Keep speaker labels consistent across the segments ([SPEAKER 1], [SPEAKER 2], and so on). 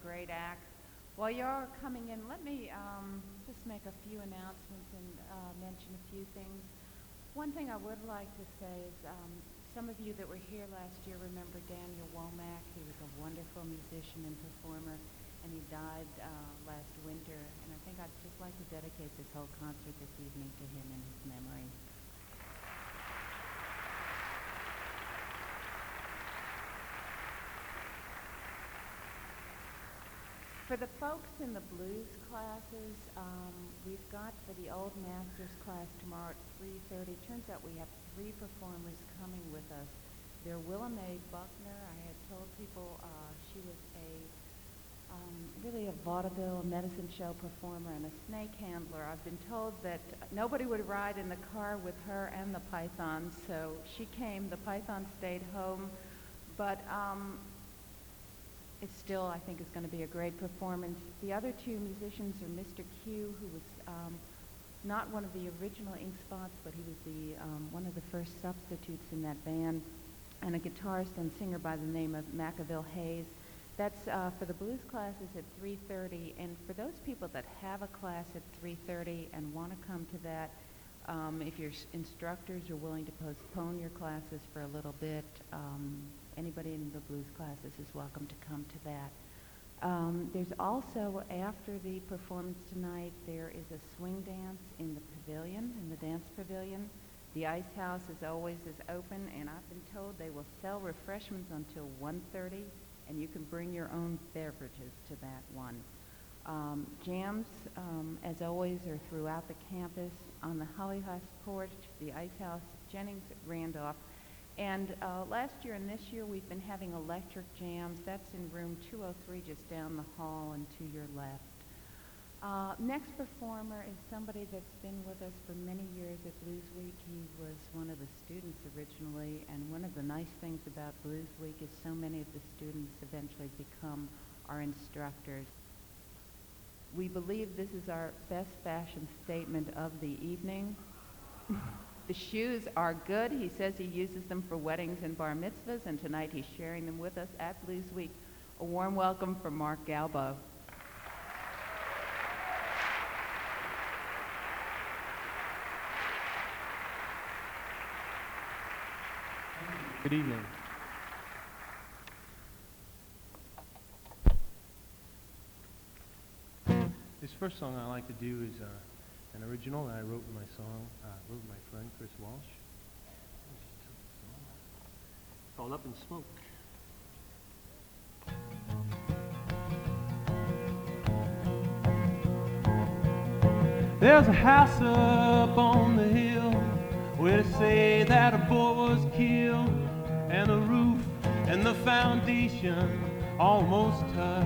[SPEAKER 1] great act. While you're coming in, let me just make a few announcements and mention a few things. One thing I would like to say is some of you that were here last year remember Daniel Womack. He was a wonderful musician and performer, and he died last winter. And I think I'd just like to dedicate this whole concert this evening to him in his memory. For the folks in the blues classes, we've got for the old masters class tomorrow at 3:30. Turns out we have 3 performers coming with us. They're Willa Mae Buckner. I had told people she was really a vaudeville medicine show performer and a snake handler. I've been told that nobody would ride in the car with her and the pythons, so she came. The python stayed home, but it still, I think, is going to be a great performance. The other 2 musicians are Mr. Q, who was not one of the original Ink Spots, but he was one of the first substitutes in that band, and a guitarist and singer by the name of Machiavel Hayes. That's for the blues classes at 3:30, and for those people that have a class at 3:30 and want to come to that, if your instructors are willing to postpone your classes for a little bit, anybody in the blues classes is welcome to come to that. There's also, after the performance tonight, there is a swing dance in the pavilion, in the dance pavilion. The Ice House, as always, is open, and I've been told they will sell refreshments until 1:30, and you can bring your own beverages to that one. Jams, as always, are throughout the campus, on the Holly House porch, the Ice House, Jennings, Randolph. And last year and this year we've been having electric jams. That's in room 203, just down the hall and to your left. Next performer is somebody that's been with us for many years at Blues Week. He was one of the students originally, and one of the nice things about Blues Week is so many of the students eventually become our instructors. We believe this is our best fashion statement of the evening. The shoes are good. He says he uses them for weddings and bar mitzvahs, and tonight he's sharing them with us at Blues Week. A warm welcome from Mark Galbo.
[SPEAKER 2] Good evening. This first song I like to do is an original that I wrote with my friend Chris Walsh. It's called Up in Smoke. There's a house up on the hill where they say that a boy was killed, and the roof and the foundation almost touch.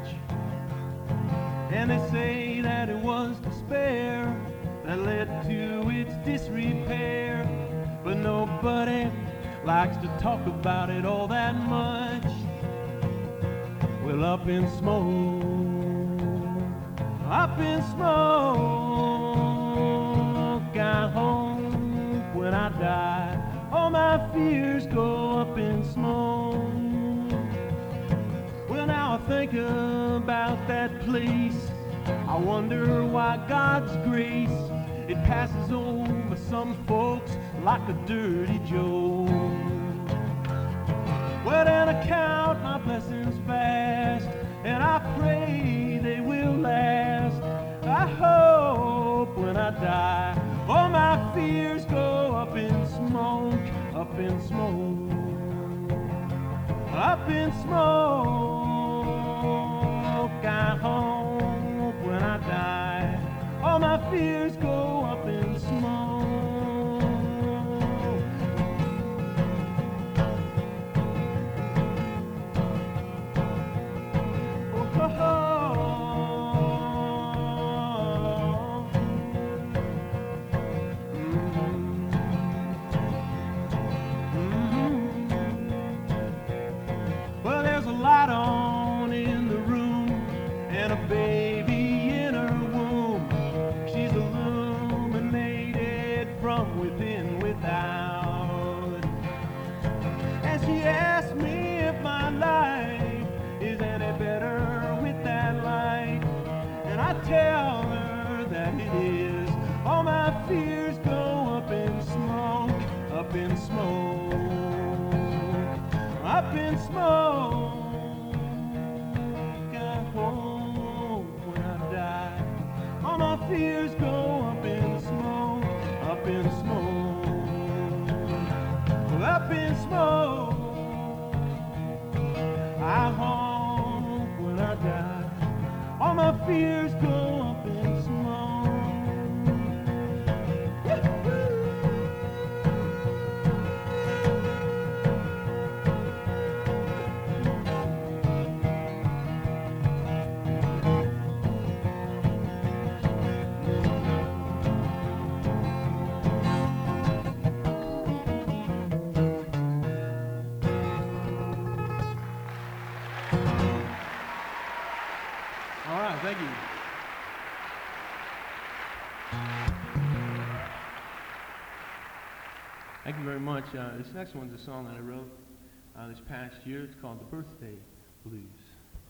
[SPEAKER 2] And they say that it was despair that led to its disrepair, but nobody likes to talk about it all that much. Well, up in smoke, up in smoke, I hope when I die all my fears go up in smoke. Well, now I think about that place, I wonder why God's grace, it passes over some folks like a dirty joke. Well, then I count my blessings fast, and I pray they will last. I hope when I die all my fears go up in smoke, up in smoke, up in smoke. I hope when I die all my fears go up in smoke. Well, there's a light on in the room and a baby in her womb. She's a smoke. I hope when I die, all my fears go up in smoke, up in smoke, up in smoke. I hope when I die, all my fears go up in smoke. All right, thank you. Thank you very much. This next one's a song that I wrote this past year. It's called The Birthday Blues.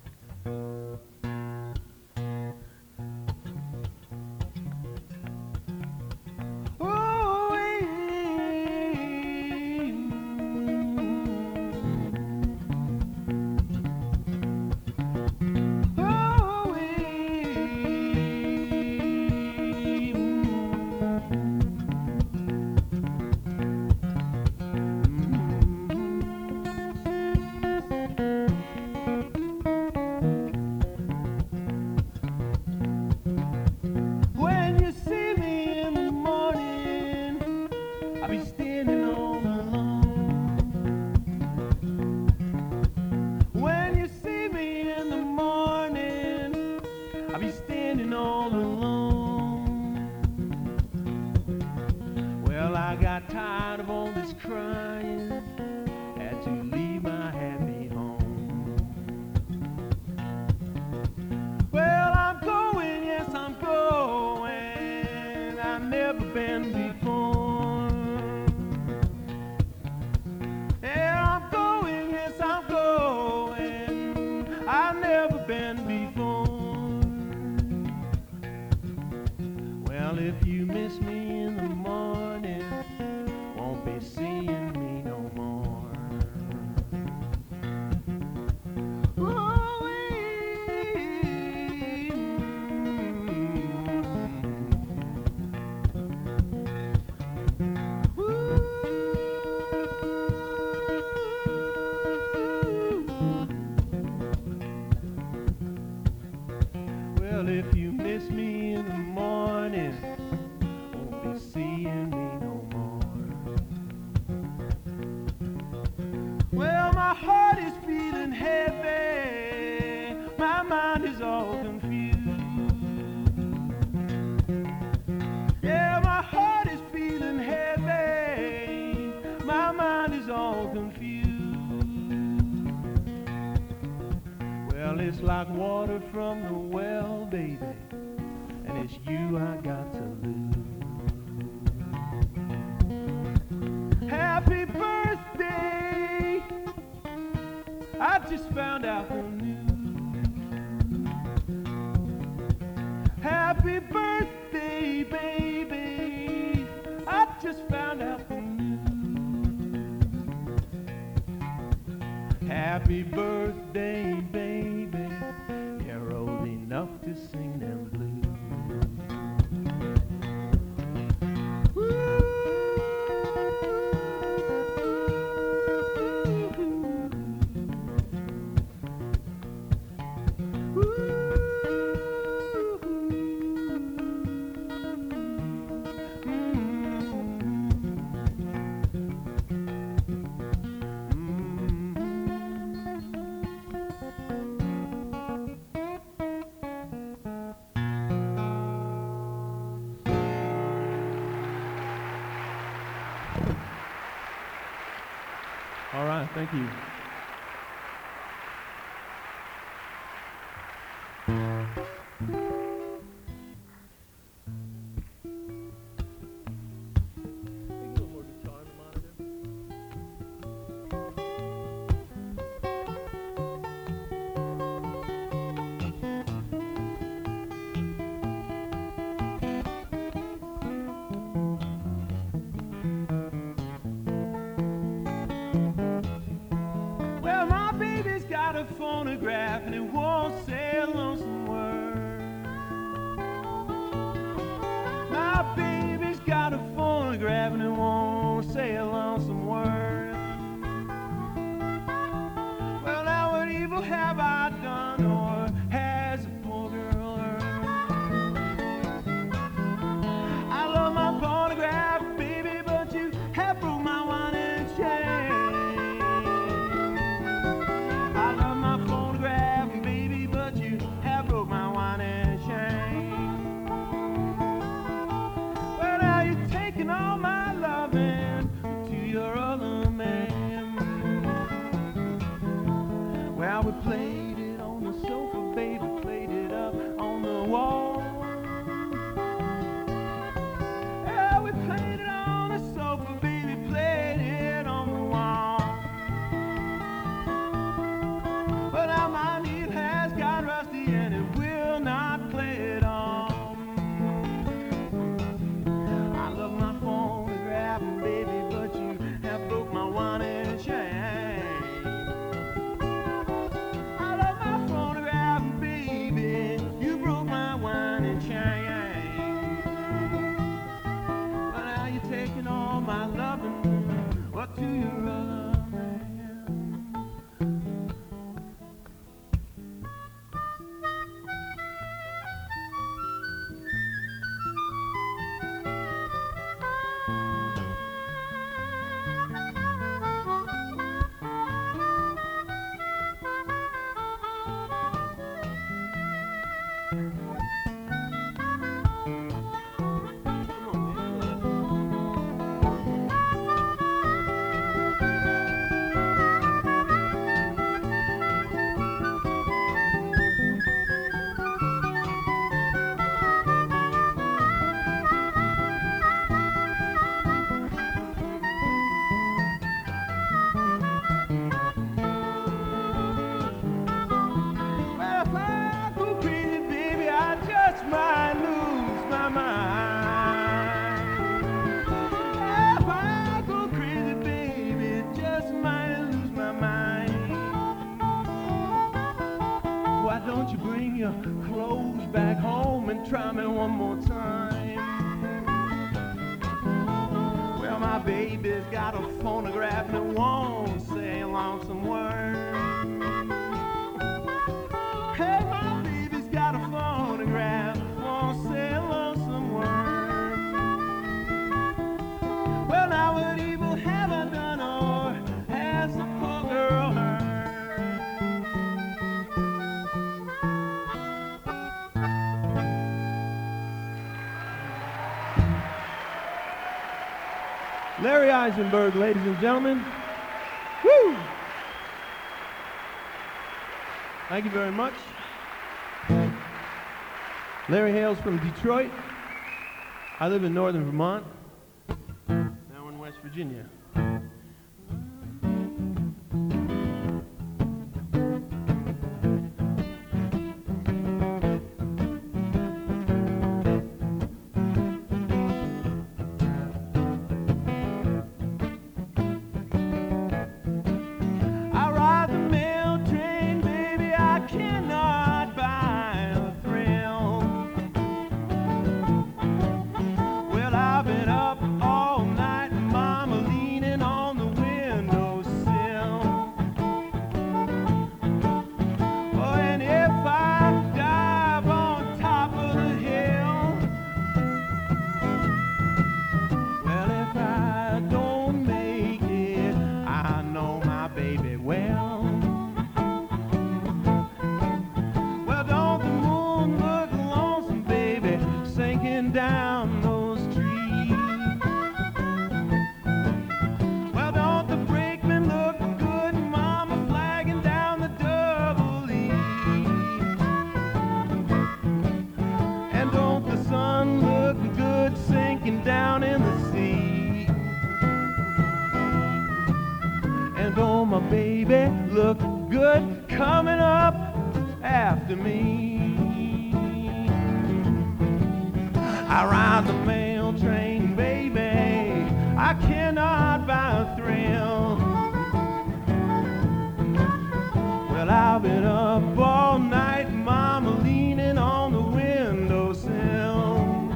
[SPEAKER 2] If you miss me in the morning, won't be seeing me no more. Well, if you miss me in the morning, won't be seeing me no more. Well, my heart is feeling heavy, my mind is all confused. Yeah, my heart is feeling heavy, my mind is all confused. Well, it's like water from the well, baby, and it's you I got to lose. Happy birthday, I just found out the news. Happy birthday, baby, I just found out the news. Happy birthday, baby, you're old enough to sing them blues. All right, thank you. played it on the sofa, baby, played it up on the wall. Yeah, we played it on the sofa, baby, played it on the wall. But now my needle has got rusty and it will not play it on. I love my phonograph, baby, but you have broke my wine and chain. I love my phonograph, baby, you broke my wine and chain. But now you're taking all my loving, what to your other man? Try me one more time. Well, my baby's got a phonograph and it won't say a lonesome word. Hey, my baby's got a phonograph, won't say a lonesome word. Well, now what evil have I done, or has the poor girl heard? Larry Eisenberg, ladies and gentlemen. Woo! Thank you very much. Larry hails from Detroit. I live in northern Vermont. Now in West Virginia. Baby, look good coming up after me. I ride the mail train, baby, I cannot buy a thrill. Well, I've been up all night, mama, leaning on the windowsill.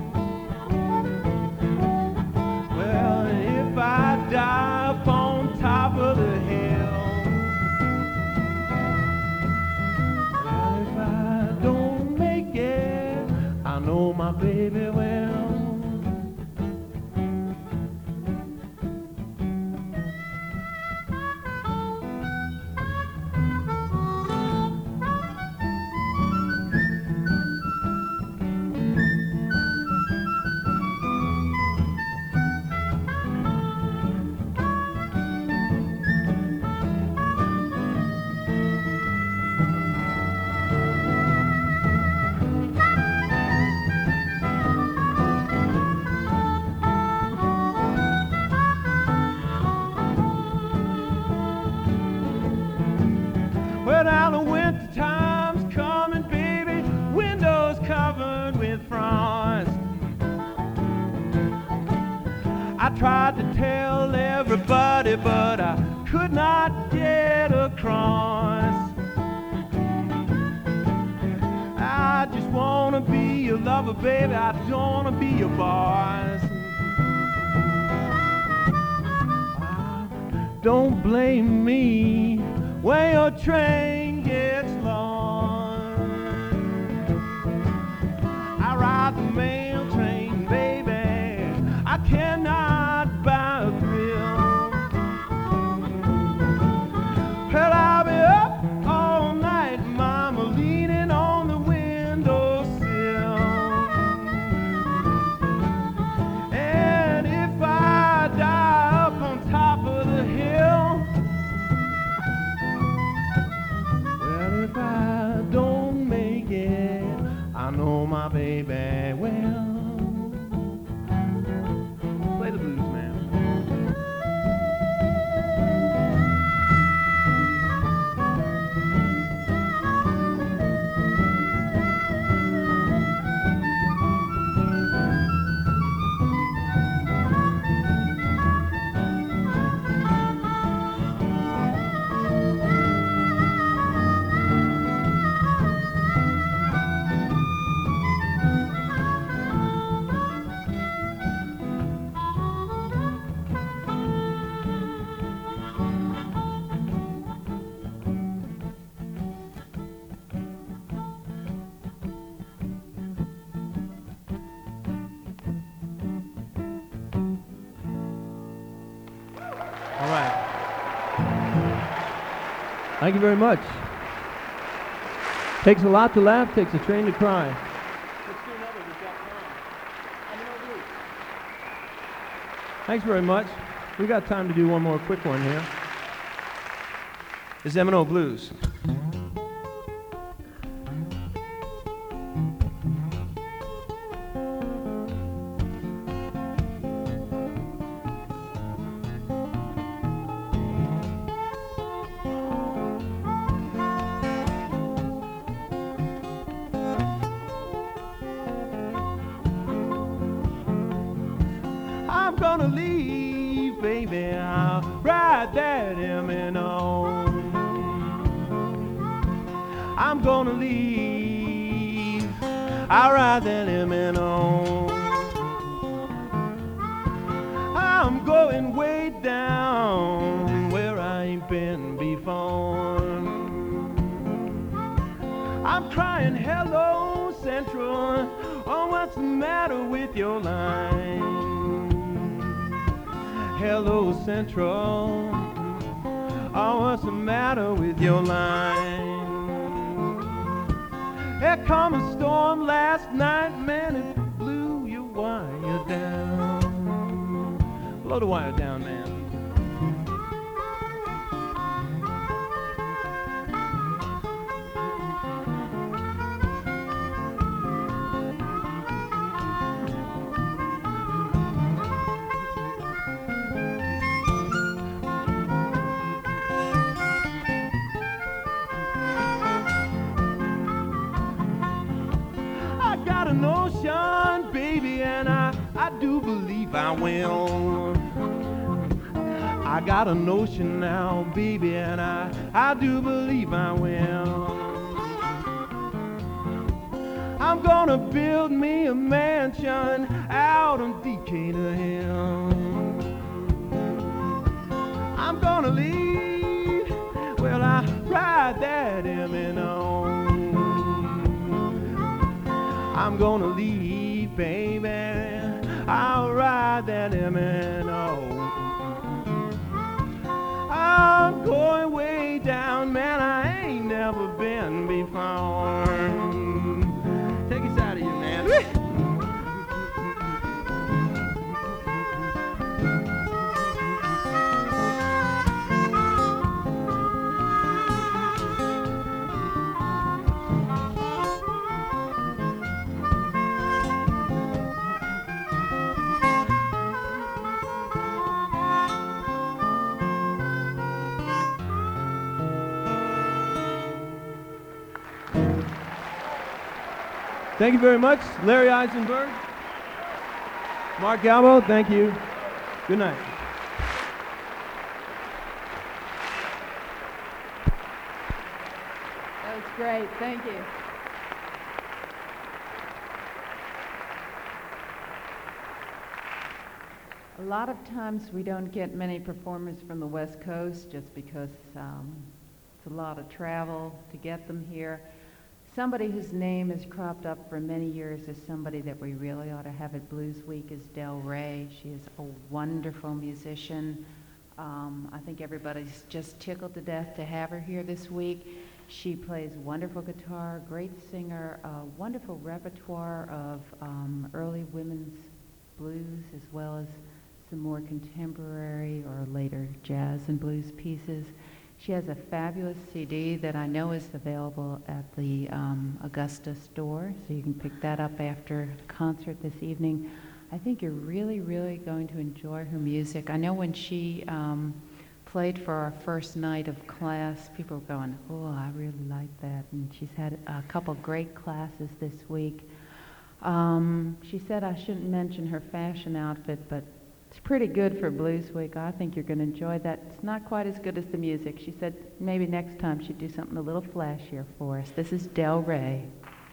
[SPEAKER 2] Well, if I die up on top of the hill, I know my baby well. tell everybody, but I could not get across. I just wanna be your lover, baby, I don't wanna be your boss. Don't blame me when your train gets lost. I ride the mail train, baby, I cannot buy a thrill. Well, I'll be up all night, mama, leaning on the windowsill. And if I die up on top of the hill, well, if I don't make it, I know my baby will. Play the blues, man. All right. Thank you very much. Takes a lot to laugh, takes a train to cry. Let's do another, we've got time. M&O Blues. Thanks very much. We got time to do one more quick one here. This is M&O Blues. I'm gonna leave, baby, I'll ride that M&O. I'm gonna leave, I'll ride that M&O. I'm going way down where I ain't been before. I'm crying, hello, Central, oh, what's the matter with your line? Hello, Central, oh, what's the matter with your line? There come a storm last night, man, it blew your wire down. Blow the wire down, man. I got a notion, baby, and I do believe I will. I got a notion now, baby, and I do believe I will. I'm gonna build me a mansion out on Decatur Hill. I'm gonna leave, well, I ride that M&O. I'm gonna leave, baby, I'll ride that M&O. I'm going way down, man, I ain't never been before. Take us out of here, man. Thank you very much, Larry Eisenberg. Mark Galbo, thank you. Good night.
[SPEAKER 1] Great, thank you. A lot of times we don't get many performers from the West Coast just because it's a lot of travel to get them here. Somebody whose name has cropped up for many years as somebody that we really ought to have at Blues Week is Del Rey. She is a wonderful musician. I think everybody's just tickled to death to have her here this week. She plays wonderful guitar, great singer, a wonderful repertoire of early women's blues as well as some more contemporary or later jazz and blues pieces. She has a fabulous CD that I know is available at the Augusta store, so you can pick that up after the concert this evening. I think you're really, really going to enjoy her music. I know when she played for our first night of class, people were going, oh, I really like that. And she's had a couple great classes this week. She said I shouldn't mention her fashion outfit, but it's pretty good for Blues Week. I think you're going to enjoy that. It's not quite as good as the music. She said maybe next time she'd do something a little flashier for us. This is Del Rey.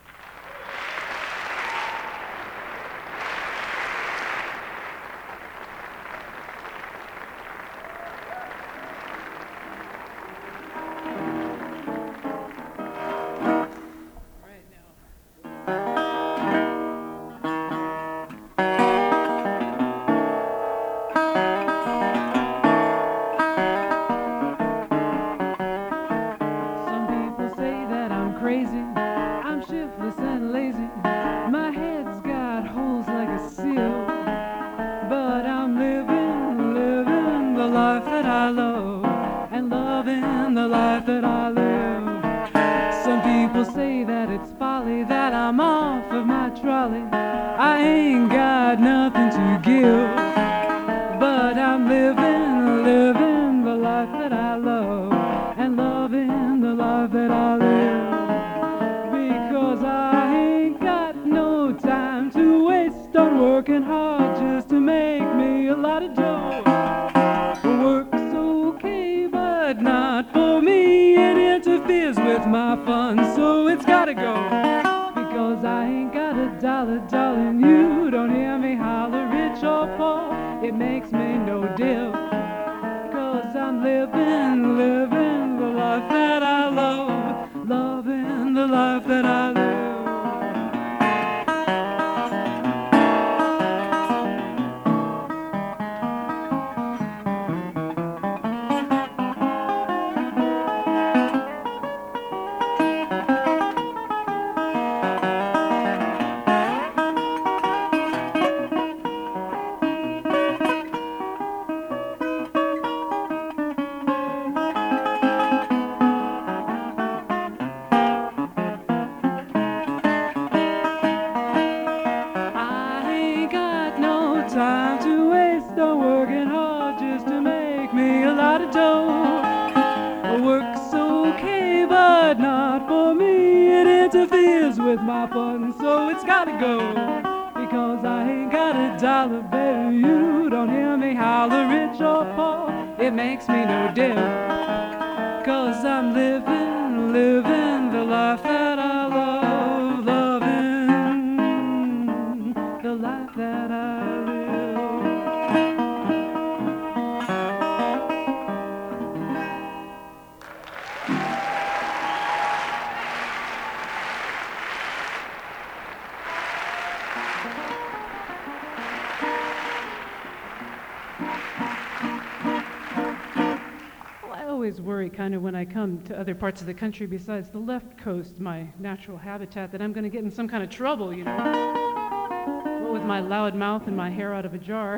[SPEAKER 3] When I come to other parts of the country besides the left coast, my natural habitat, that I'm going to get in some kind of trouble, you know, what with my loud mouth and my hair out of a jar.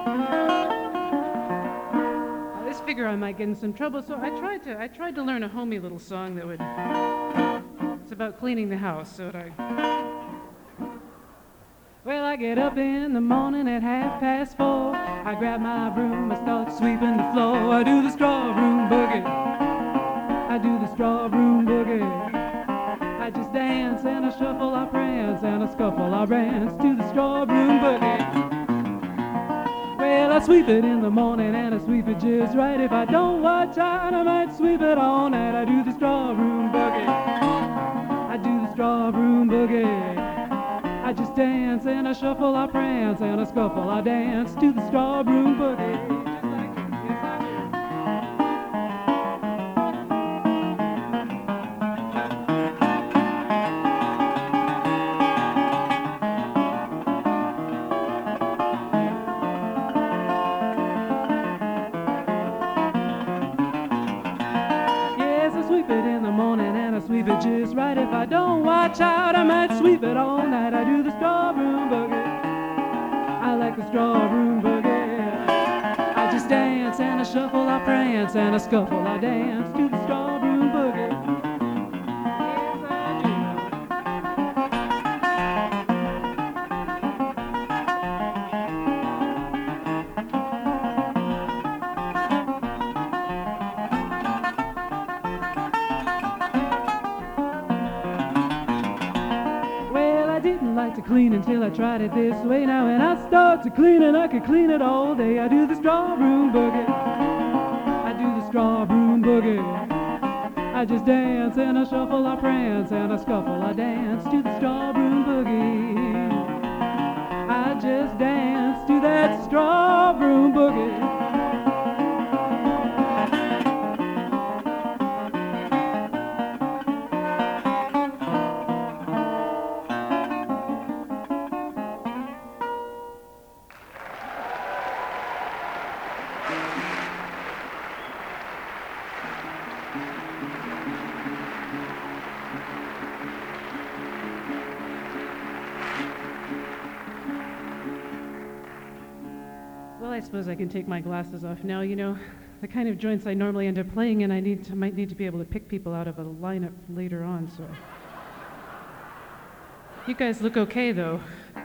[SPEAKER 3] I just figure I might get in some trouble, so I tried to learn a homey little song that would, it's about cleaning the house, so well, I get up in the morning at 4:30. I grab my broom, I start sweeping the floor. I do the straw broom boogie. I do the straw broom boogie. I just dance and I shuffle, I prance and I scuffle, I rance to the straw broom boogie. Well, I sweep it in the morning and I sweep it just right. If I don't watch out, I might sweep it all night. I do the straw room boogie. I do the straw room boogie. I just dance and I shuffle, I prance and I scuffle, I dance to the straw room boogie. Just like yes, I do. Yes, I sweep it in the morning and I sweep it just right. If I don't watch out, I might sweep it all night. I do the straw room boogie. I like the straw room boogie. I just dance and I shuffle, I prance and I scuffle, I dance to the straw room boogie. Yes, I do. Well, I didn't like to clean until I tried it this way. Now when I start to clean it, I could clean it all day. I do the straw room boogie. I do the straw room boogie. I just dance and I shuffle, I prance and I scuffle, I dance to the straw room boogie. I just dance to that straw room boogie. Well, I suppose I can take my glasses off now. You know, the kind of joints I normally end up playing in, I might need to be able to pick people out of a lineup later on, so. You guys look okay, though.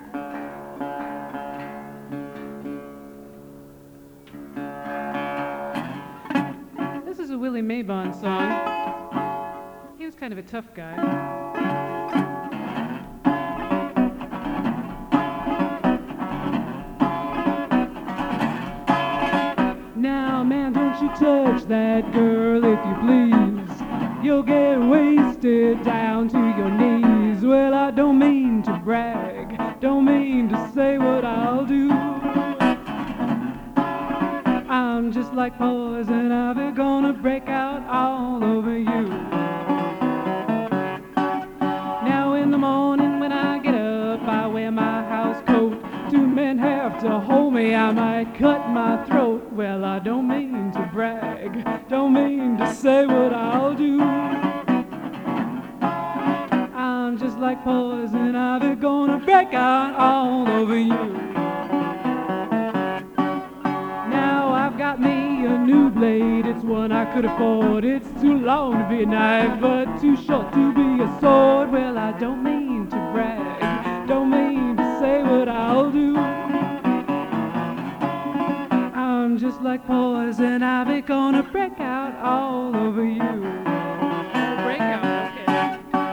[SPEAKER 3] This is a Willie Maybon song. He was kind of a tough guy. Now, man, don't you touch that girl if you please. You'll get wasted down to your knees. Well, I don't mean to brag, don't mean to say what I'll do. I'm just like poison ivy, gonna break out all over you. Now in the morning when I get up, I wear my house coat. Two men have to hold me, I might cut my throat. Well, I don't mean to brag, don't mean to say what I'll do. I'm just like poison ivy, gonna break out all over you. Now I've got me a new blade, it's one I could afford. It's too long to be a knife, but too short to be a sword. Well, I don't mean to brag, don't mean to say what I'll do. I'm just like poison ivy, gonna break out all over you. Break out, okay.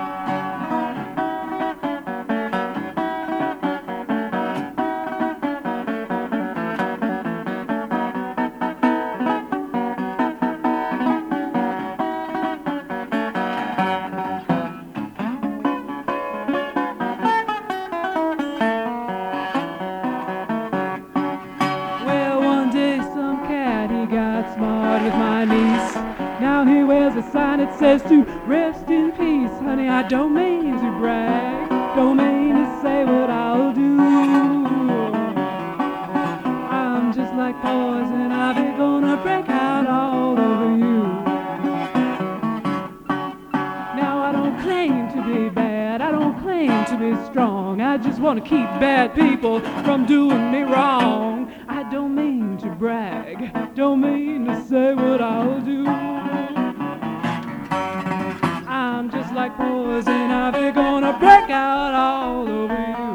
[SPEAKER 3] A sign that says to rest in peace. Honey, I don't mean to brag, don't mean to say what I'll do. I'm just like poison ivy, gonna break out all over you. Now I don't claim to be bad, I don't claim to be strong. I just want to keep bad people from doing me wrong. I don't mean to brag, don't mean to say what I'll do. I'm just like poison ivy, gonna break out all over you.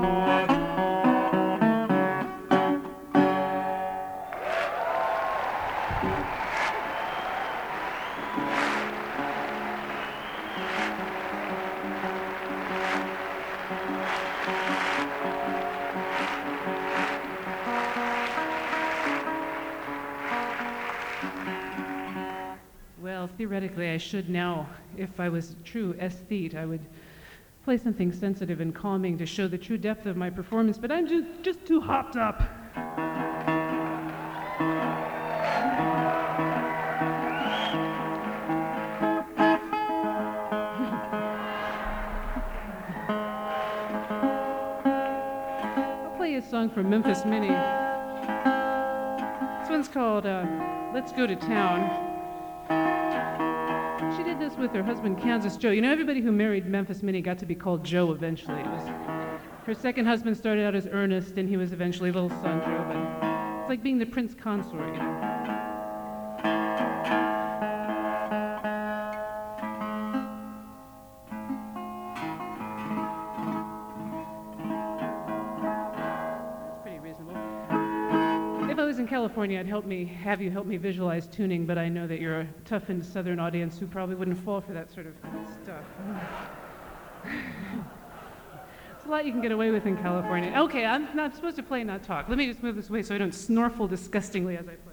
[SPEAKER 3] Well, theoretically, I should now. If I was a true aesthete, I would play something sensitive and calming to show the true depth of my performance, but I'm just too hopped up. I'll play a song from Memphis Minnie. This one's called Let's Go to Town. She did this with her husband, Kansas Joe. You know, everybody who married Memphis Minnie got to be called Joe eventually. It was her second husband started out as Ernest, and he was eventually Little Sandro. But it's like being the prince consort, you know. That's pretty reasonable. If I was in California, I'd have you help me visualize tuning, but I know that you're a toughened Southern audience who probably wouldn't fall for that sort of stuff. It's a lot you can get away with in California. Okay, I'm not supposed to play, not talk. Let me just move this away so I don't snorfle disgustingly as I play.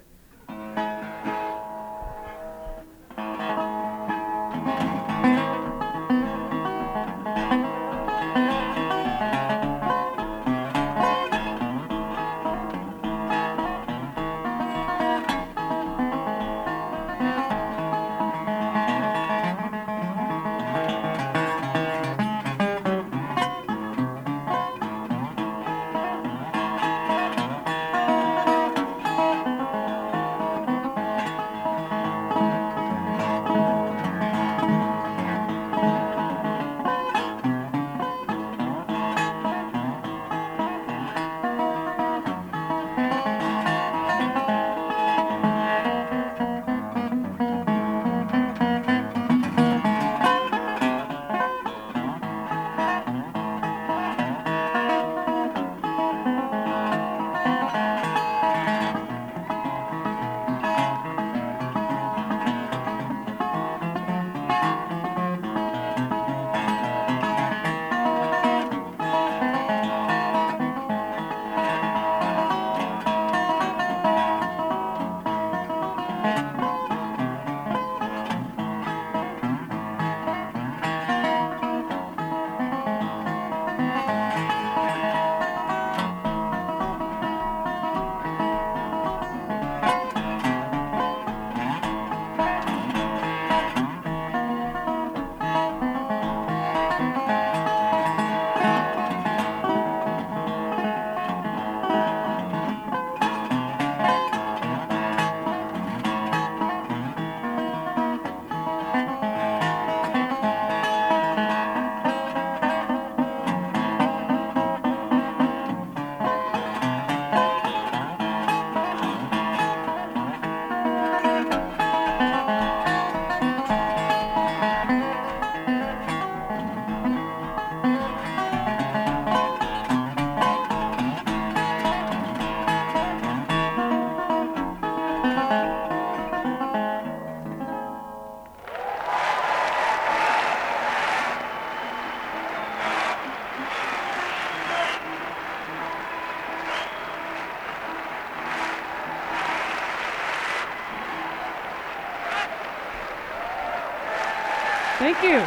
[SPEAKER 3] Thank you.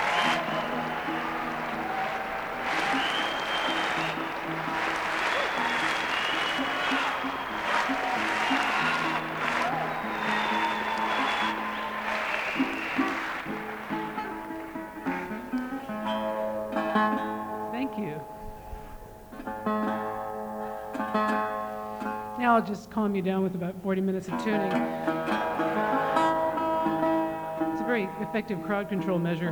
[SPEAKER 3] Thank you. Now I'll just calm you down with about 40 minutes of tuning. Very effective crowd control measure.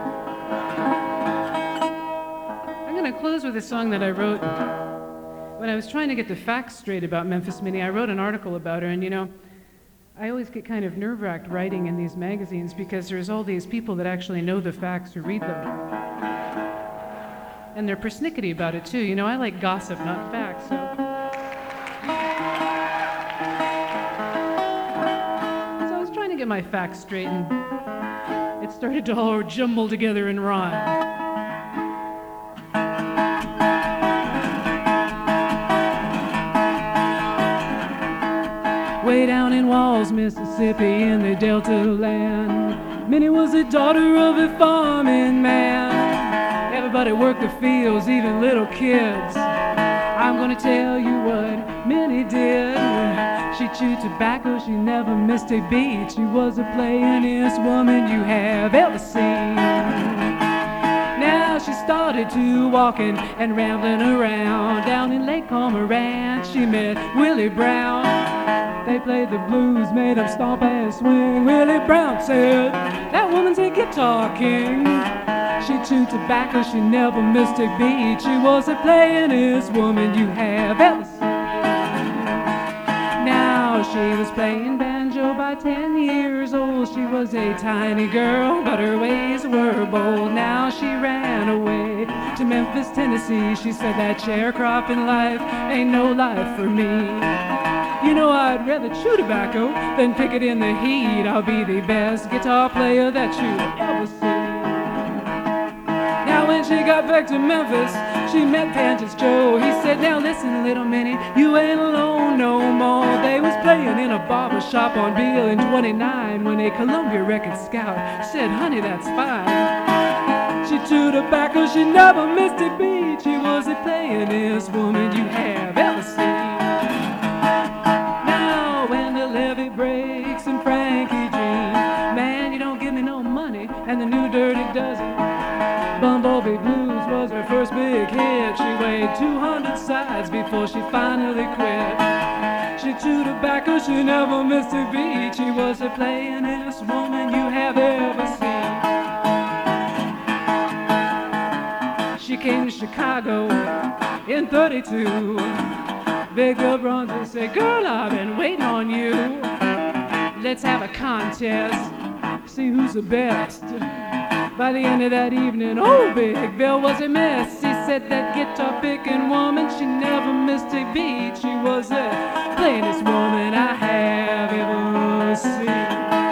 [SPEAKER 3] I'm going to close with a song that I wrote when I was trying to get the facts straight about Memphis Minnie. I wrote an article about her, and you know, I always get kind of nerve-wracked writing in these magazines because there's all these people that actually know the facts who read them. And they're persnickety about it too. You know, I like gossip, not facts, so I was trying to get my facts straight, and it started to all jumble together in rhyme. way down in Walls, Mississippi, in the Delta land. Minnie was the daughter of a farming man. Everybody worked the fields, even little kids. I'm gonna tell you what Minnie did. She chewed tobacco, she never missed a beat. She was the playingest woman you have ever seen. Now she started to walking and rambling around. Down in Lake Cormorant, she met Willie Brown. They played the blues, made him stomp and swing. Willie Brown said, that woman's a guitar king. She chewed tobacco, she never missed a beat. She was the playingest woman you have ever seen. Now she was playing banjo by 10 years old. She was a tiny girl, but her ways were bold. Now she ran away to Memphis, Tennessee. She said that sharecropping life ain't no life for me. You know, I'd rather chew tobacco than pick it in the heat. I'll be the best guitar player that you ever see. Now when she got back to Memphis, she met Pantis Joe. He said, now listen, little Minnie, you ain't alone no more. They was playing in a barber shop on Beale in 29 when a Columbia record scout said, honey, that's fine. She chewed tobacco, she never missed a beat. She was the playingest woman you have ever seen. Now when the levee breaks and Frankie Jean, man, you don't give me no money, and the new Dirty Dozen. Bumblebee Blues was her first big hit. She weighed 200 sides before she finally quit. She chewed tobacco, she never missed a beat. She was the playingest woman you have ever seen. She came to Chicago in 32. Big Bill Bronzy said, girl, I've been waiting on you. Let's have a contest, see who's the best. By the end of that evening, oh, Big Bill was a mess. He said that guitar-picking woman, she never missed a beat. She was the plainest woman I have ever seen.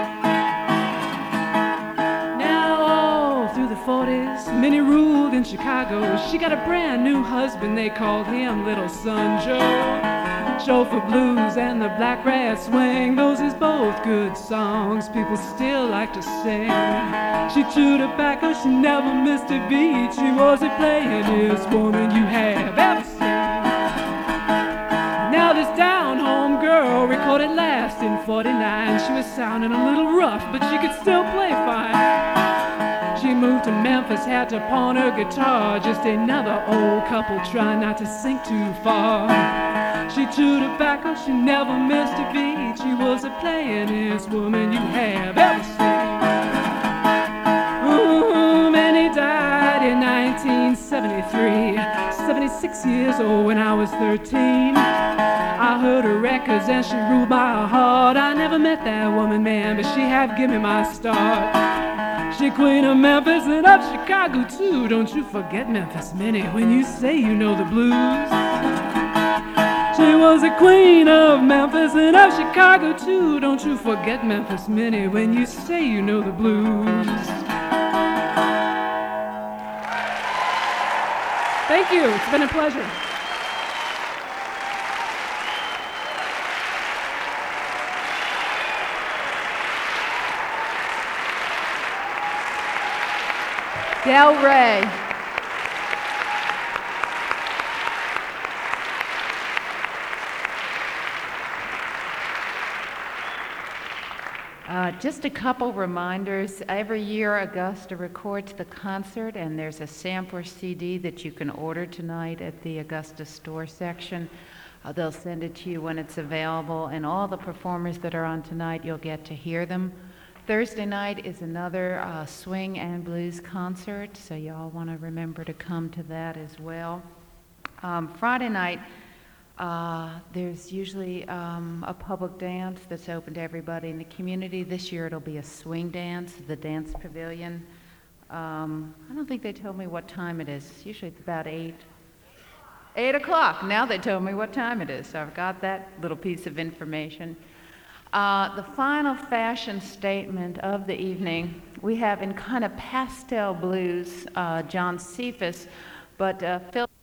[SPEAKER 3] Now, all through the 40s, Minnie ruled in Chicago. She got a brand new husband, they called him Little Son Joe. Chauffeur Blues and the Black Rat Swing, those is both good songs people still like to sing. She chewed tobacco, she never missed a beat. She was the playingest woman you have ever seen. Now this down-home girl recorded last in 49. She was sounding a little rough, but she could still play fine. She moved to Memphis, had to pawn her guitar. Just another old couple trying not to sink too far. She chewed tobacco, she never missed a beat. She was the playingest woman you have ever seen. Ooh, Minnie died in 1973. 76 years old when I was 13. I heard her records and she ruled my heart. I never met that woman, man, but she had given me my start. She queen of Memphis and of Chicago too. Don't you forget Memphis, Minnie, when you say you know the blues. She was the queen of Memphis and of Chicago too. Don't you forget Memphis, Minnie, when you say you know the blues. Thank you. It's been a pleasure.
[SPEAKER 1] Del Rey. Just a couple reminders. Every year, Augusta records the concert, and there's a sampler CD that you can order tonight at the Augusta store section. They'll send it to you when it's available, and all the performers that are on tonight, you'll get to hear them. Thursday night is another swing and blues concert, so y'all want to remember to come to that as well. Friday night, there's usually a public dance that's open to everybody in the community. This year it'll be a swing dance, the Dance Pavilion. I don't think they told me what time it is. Usually it's about 8 o'clock. Now they told me what time it is, so I've got that little piece of information. The final fashion statement of the evening, we have in kind of pastel blues, John Cephas, but Phil